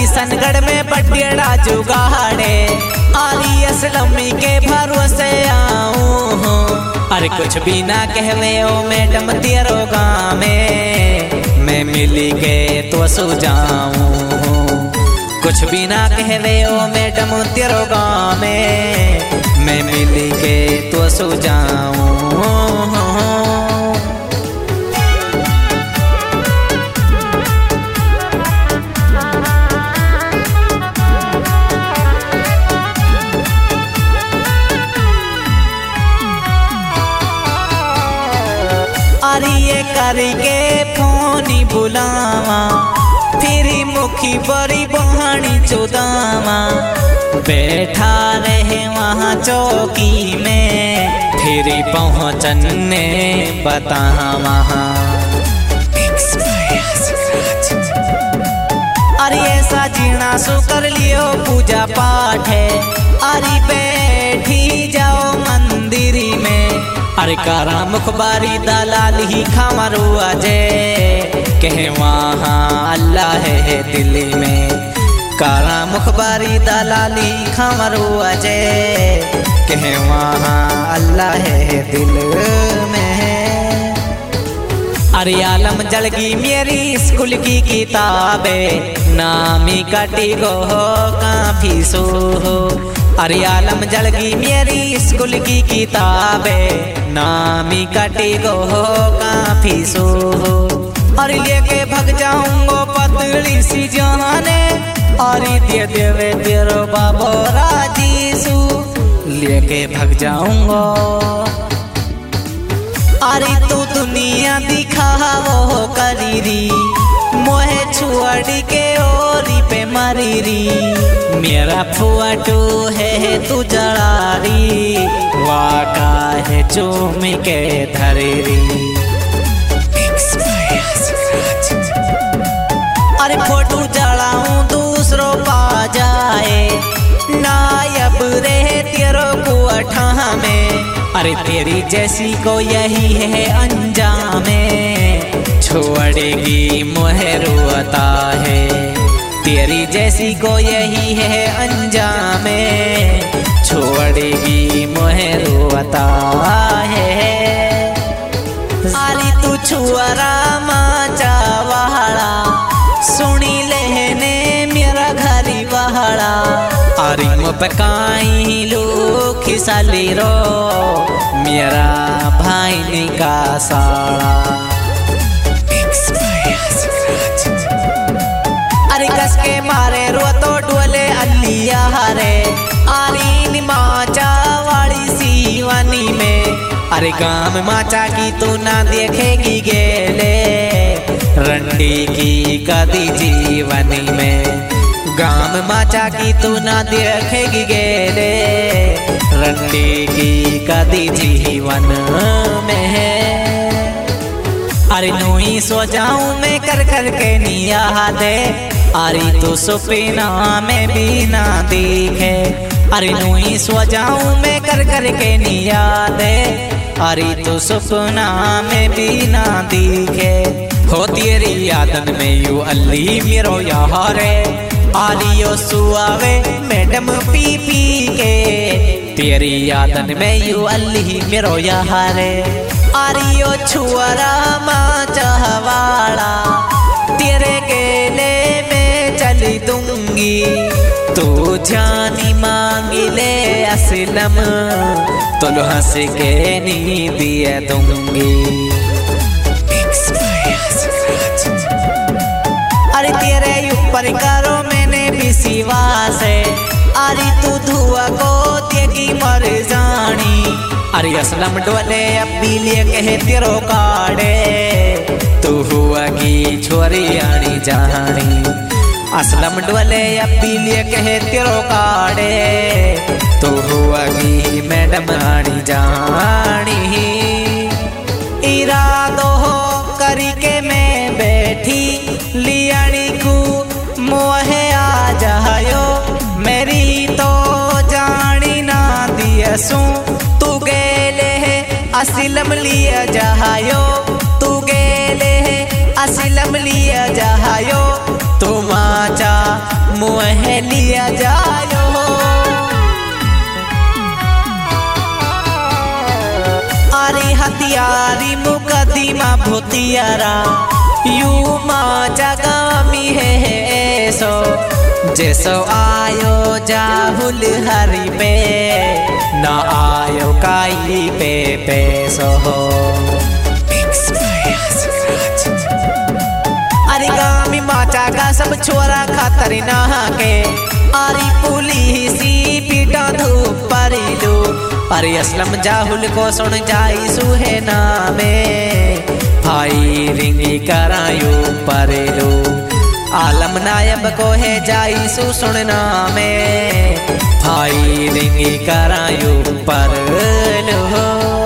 किशनगढ़ में बटेड़ा जुगाड़े आरी असलमी के भरोसे आऊं हूँ। अरे कुछ भी ना कहवे ओ मैडम तेरो गाँव में मैं मिली के तो सो जाऊं। कुछ भी ना कहवे ओ मैडम तेरो गाँव में मैं मिली के तो सो जाऊं। अरे ये करके फोनी बुलावा फिरी मुखी बड़ी बहानी चौदावा बैठा रहे वहाँ चौकी में फिरी पहुँचने बता वहाँ। अरे ऐसा जीना सो कर लियो पूजा पाठ है अरे बैठी जाओ मंदिर में। अरे कारा मुखबारी दलाल ही खामरू अजय कहे वहाँ अल्लाह है दिल्ली में। कारा मुखबारी दलाली खामरू अजय कहे वहाँ अल्लाह है दिल में। अरे आलम जलगी मेरी स्कूल की किताबें नामी कटी गो काफी सो हो। अरे आलम जलगी मेरी स्कूल की किताबें नामी कटी गो काफी सो हो। अरे लेके भग जाऊंगो पतली सी जाने अरे दे देवे तेरो बाबो राजीसु लेके भग जाऊंगो। अरे तू दुनिया दिखावो करीरी मोहे छुआड़ी के ओरी पे मरीरी मेरा फुआटू है तू जड़ारी वाका है चूम के धरेरी। अरे फोटो जड़ाऊं दूसरों पा जाए नायब रहे तेरो को अठा में। अरे तेरी जैसी को यही है अंजामे छोड़ेगी मोहे रोता है। तेरी जैसी को यही है अंजामे छोड़ेगी मोहे रोता है। अरे तू छुआरा माचा वहाड़ा सुनी लेने मेरा घरी वहाड़ा। अरे मुपकाई लो खिसाली रो मेरा भाई का साड़ा। अरे कस के मारे रो तो डोले अलिया हरे आरी माचा वाली सीवानी में। अरे गाँव माचा की तू ना देखेगी गेले रंडी की कदी जीवनी में। गाँव माचा की तू ना देखेगी गेले रंडी की कदी जीवन में है। अरे नूही सो जाऊं मैं कर कर के निया दे अरे तू सुपना में भी ना दिखे। अरे नूही सो जाऊं मैं कर कर के निया दे अरे तू सुपना में भी ना दिखे। हो तेरी यादन में यू अल्ली मेरो यारे आलियो सुआवे मैडम पी पी के। तेरी यादन में यू अल्ली मेरो यारे आरियो छुआरा माचहवाड़ा तेरे गेले में चली दूंगी। तू जानी मांगी ले असलम तो हंस के नी दिए दूंगी। अरे तेरे ऊपर करो मैंने भी सिवा से अरे तू धुआ को तेगी मर जानी। अरे असलम डोले अब्बी ले कहे तेरो काड़े तू हुआ की छोरी आनी जानी। असलम डोले अब्बी ले कहे तेरो काड़े तू हुआ की मैडम आनी जानी। इरादो करी के मैं बैठी लियानी को मोहे आ जायो मेरी तो जानी ना दियसू। तू गेले असलम लिया जायो तू गेले असलम लिया जायो। तू माचा मुँह लिया जायो। अरे हथियारी मुकदमा भूतियारा यू माचा गामी है सो जैसो आयो जाहुल हरि पे ना आयो काई पे पैसो हो। अरे गामी माचा का सब छोरा खातर नहा के अरे पुलिसी पीटा धूप परिलू। अरे असलम जाहुल को सुन जाई सुहे नामे भाई रिंगी करायू परिलू। आलम नायब को है जाई सु सुनना में भाई रिंगी करायू परिलू।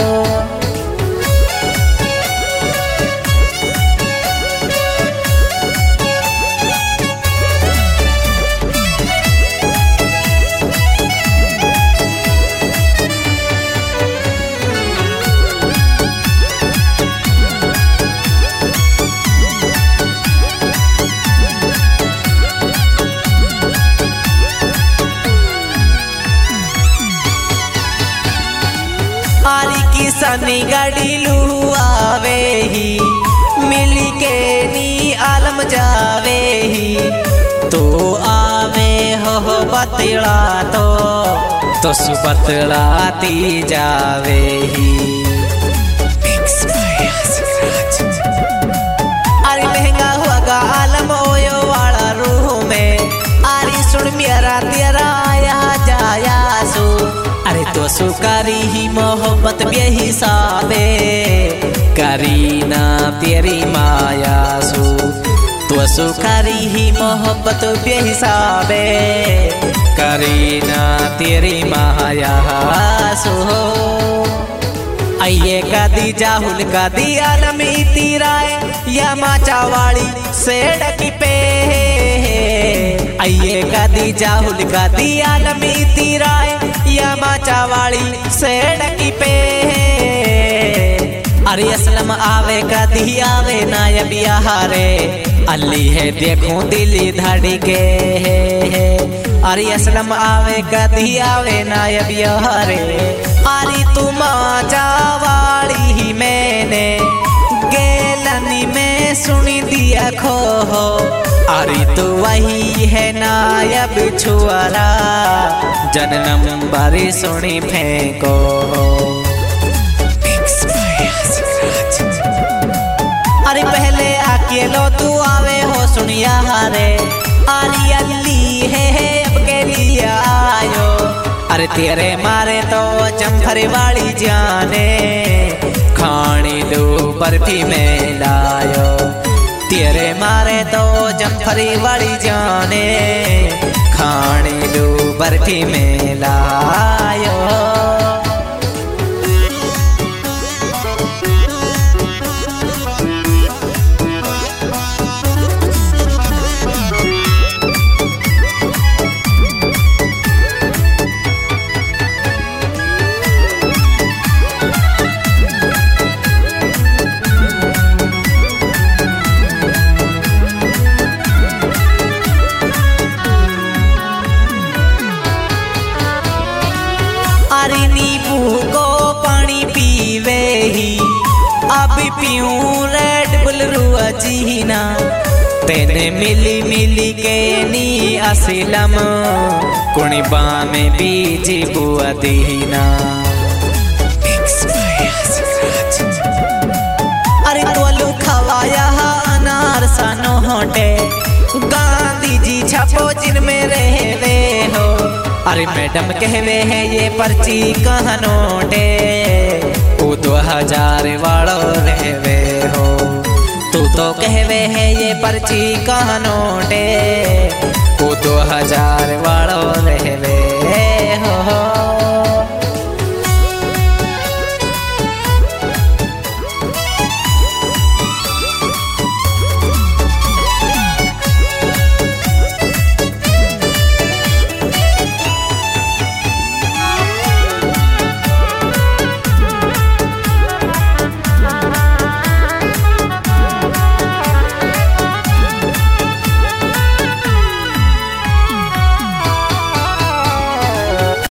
सनी गाड़ी लू आवे ही मिली के नी आलम जावे ही तो आवे हो बतला तो सुबतलाती जावे ही। अरे महंगा हुआ गा आलम ओयो वाला रूह में अरे सुन मेरा तेरा आया जाया सो। अरे तो सुकारी ही मोहब्बत बेहिसाबे करीना तेरी माया सु। तो सुकारी ही मोहब्बत बेहिसाबे करीना तेरी माया सु। आइए कदी जाहुल कदी आलम इतिराय या माचा वाली सेड़की पे। आइए कदी जाहुल कदी आलम इतिराय या माचा वाली सेड़की पे। अरे असलम आवे कदी आवे नायब यारे अली है देखो दिली धड़के। अरे असलम आवे कदी आवे नायब यारे अरे तुम माचा वाली ही मैंने गेलनी में सुनी दिया खो हो। अरे तो वही है नायब छुआरा जन्म बारी सुनी फेंको। अरे पहले अकेलो तू आवे हो सुनिया हारे अरे अल्ली है अब के लिए आयो। अरे तेरे मारे तो जमफरी वाली जाने खानी दो बर्फी में लायो। तेरे मारे तो जमफरी वाली जाने खाने दो बर्फी में लायो। अरे नींबू को पानी पीवे ही अभी पीऊं रेड बुल रुआ जीना। तेने मिली मिली के नी असलम कुणबा में बीजी बुआ दीना। अरे तोलू खवाया अनार सानो होटे गांधी जी छपो जिनमें रहवे हो। अरे मैडम कहवे है ये पर्ची कहनोटे वो 2000 वालों रहवे हो। तू तो कहवे है ये पर्ची कहनोटे वो 2000 वालों रहवे हो।